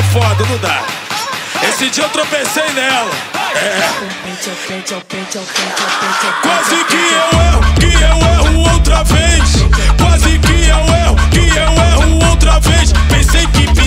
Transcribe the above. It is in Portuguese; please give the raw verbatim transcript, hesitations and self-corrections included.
foda, não dá. Esse dia eu tropecei nela. É. Quase que eu erro, que eu erro outra vez. Quase que eu erro, que eu erro outra vez. Pensei que